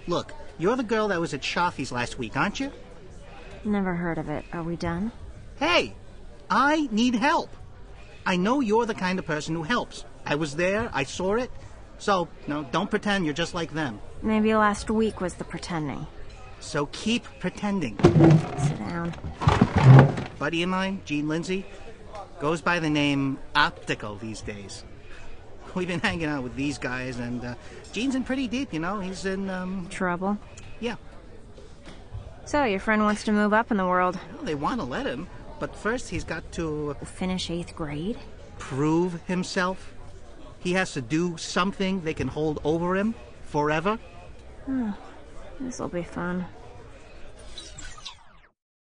Look, you're the girl that was at Shafi's last week, aren't you? Never heard of it. Are we done? Hey, I need help. I know you're the kind of person who helps. I was there, I saw it. So, no, don't pretend you're just like them. Maybe last week was the pretending. So keep pretending. Sit down. Buddy of mine, Gene Lindsay, goes by the name Optical these days. We've been hanging out with these guys, and Gene's in pretty deep, you know. He's in, Trouble? Yeah. So, your friend wants to move up in the world. Well, they want to let him, but first he's got to Finish 8th grade? prove himself. He has to do something they can hold over him forever. This'll be fun.